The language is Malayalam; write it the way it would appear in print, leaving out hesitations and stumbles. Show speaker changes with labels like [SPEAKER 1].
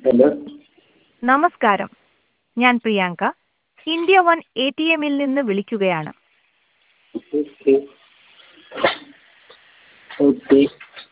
[SPEAKER 1] ഹലോ.
[SPEAKER 2] നമസ്കാരം, ഞാൻ പ്രിയാങ്ക. ഇന്ത്യ വൺ ATMൽ നിന്ന് വിളിക്കുകയാണ്.
[SPEAKER 1] ഓക്കെ. ഓക്കെ.